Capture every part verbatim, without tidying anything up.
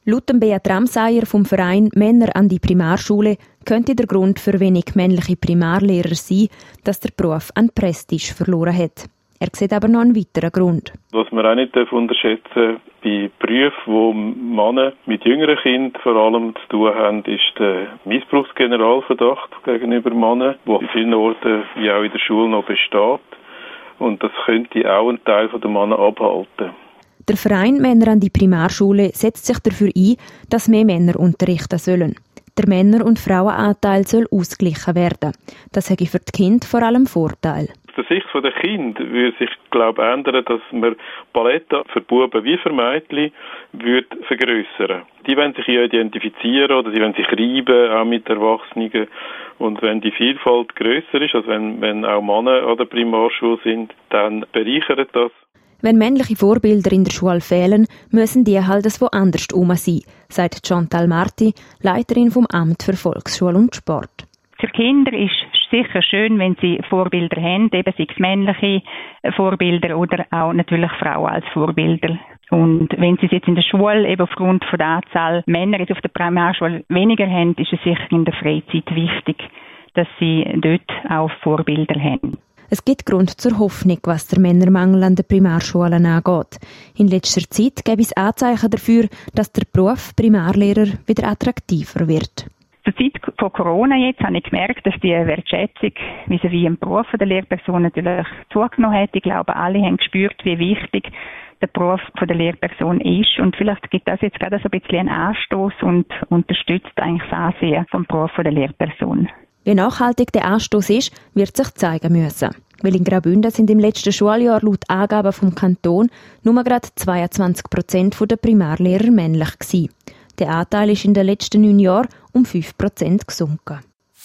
Laut dem Beat Ramsayer vom Verein Männer an die Primarschule könnte der Grund für wenig männliche Primarlehrer sein, dass der Beruf an Prestige verloren hat. Er sieht aber noch einen weiteren Grund. Was man auch nicht unterschätzen darf, bei Berufen, wo Männer mit jüngeren Kindern vor allem zu tun haben, ist der Missbrauchsgeneralverdacht gegenüber Männern, der in vielen Orten wie auch in der Schule noch besteht. Und das könnte auch einen Teil der Männer abhalten. Der Verein Männer an die Primarschule setzt sich dafür ein, dass mehr Männer unterrichten sollen. Der Männer- und Frauenanteil soll ausgeglichen werden. Das hätte für die Kinder vor allem Vorteil. Aus der Sicht der Kinder würde sich, glaube ich, ändern, dass man Palette für Buben wie für Mädchen würde vergrössern. Die wollen sich ja identifizieren oder sie wollen sich reiben, auch mit Erwachsenen. Und wenn die Vielfalt grösser ist, also wenn, wenn auch Männer an der Primarschule sind, dann bereichert das. Wenn männliche Vorbilder in der Schule fehlen, müssen die halt woanders herum sein, sagt Chantal Marti, Leiterin vom Amt für Volksschule und Sport. Für Kinder ist es sicher schön, wenn sie Vorbilder haben, eben sei es männliche Vorbilder oder auch natürlich Frauen als Vorbilder. Und wenn sie es jetzt in der Schule eben aufgrund von der Anzahl Männer jetzt auf der Primarschule weniger haben, ist es sicher in der Freizeit wichtig, dass sie dort auch Vorbilder haben. Es gibt Grund zur Hoffnung, was der Männermangel an den Primarschulen angeht. In letzter Zeit gäbe es Anzeichen dafür, dass der Beruf Primarlehrer wieder attraktiver wird. Zur Zeit von Corona jetzt habe ich gemerkt, dass die Wertschätzung vis-à-vis im Beruf der Lehrperson natürlich zugenommen hat. Ich glaube, alle haben gespürt, wie wichtig der Beruf der Lehrperson ist. Und vielleicht gibt das jetzt gerade so ein bisschen einen Anstoß und unterstützt eigentlich das Ansehen vom Beruf der Lehrperson. Wie nachhaltig der Anstoß ist, wird sich zeigen müssen. Weil in Graubünden sind im letzten Schuljahr laut Angaben vom Kanton nur gerade zweiundzwanzig Prozent der Primarlehrer männlich gewesen. Der Anteil ist in den letzten neun Jahren um fünf Prozent gesunken.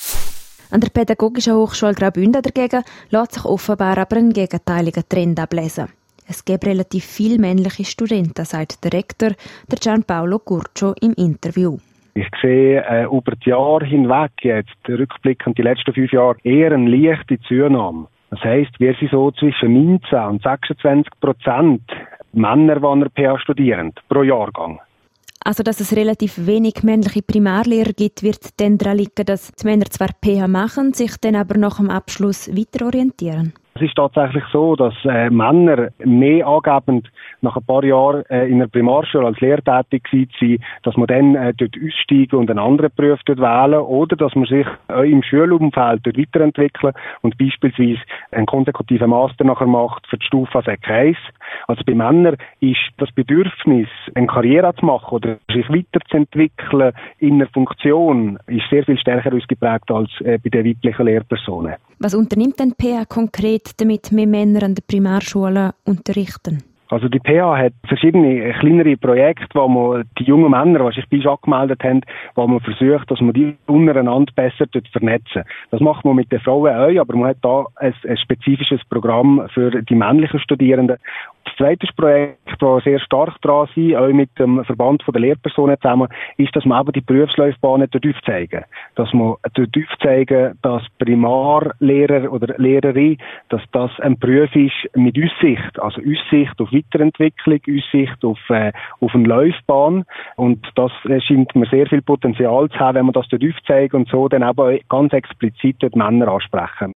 An der Pädagogischen Hochschule Graubünden dagegen lässt sich offenbar aber ein gegenteiliger Trend ablesen. Es gibt relativ viele männliche Studenten, sagt der Rektor, der Gianpaolo Curcio, im Interview. Ich sehe äh, über die Jahre hinweg, jetzt rückblickend die letzten fünf Jahre, eher eine leichte Zunahme. Das heisst, wir sind so zwischen neunzehn und sechsundzwanzig Prozent Männer, die P H studieren, pro Jahrgang. Also, dass es relativ wenig männliche Primarlehrer gibt, wird dann daran liegen, dass die Männer zwar P H machen, sich dann aber nach dem Abschluss weiter orientieren. Es ist tatsächlich so, dass äh, Männer mehr angebend nach ein paar Jahren äh, in der Primarschule als lehrtätig sind, dass man dann äh, dort aussteigen und einen anderen Beruf dort wählen oder dass man sich äh, im Schulumfeld dort weiterentwickeln und beispielsweise einen konsekutiven Master nachher macht für die Stufe Sek eins. Also bei Männern ist das Bedürfnis, eine Karriere zu machen oder sich weiterzuentwickeln in einer Funktion, ist sehr viel stärker ausgeprägt als äh, bei den weiblichen Lehrpersonen. Was unternimmt denn P H konkret, damit mehr Männer an der Primarschule unterrichten? Also die P H hat verschiedene kleinere Projekte, wo man die jungen Männer, die sich bei uns angemeldet haben, wo man versucht, dass man die untereinander besser vernetzen. Das macht man mit den Frauen auch, aber man hat da ein, ein spezifisches Programm für die männlichen Studierenden. Das zweite Projekt, das sehr stark dran ist, auch mit dem Verband der Lehrpersonen zusammen, ist, dass man eben die Berufslaufbahnen dort aufzeigen. Dass man dort aufzeigen, dass Primarlehrer oder Lehrerin, dass das ein Beruf ist mit Aussicht, also Aussicht auf Weiterentwicklung, Aussicht auf, äh, auf eine Laufbahn. Und das scheint mir sehr viel Potenzial zu haben, wenn man das dort aufzeigen und so dann eben ganz explizit dort Männer ansprechen.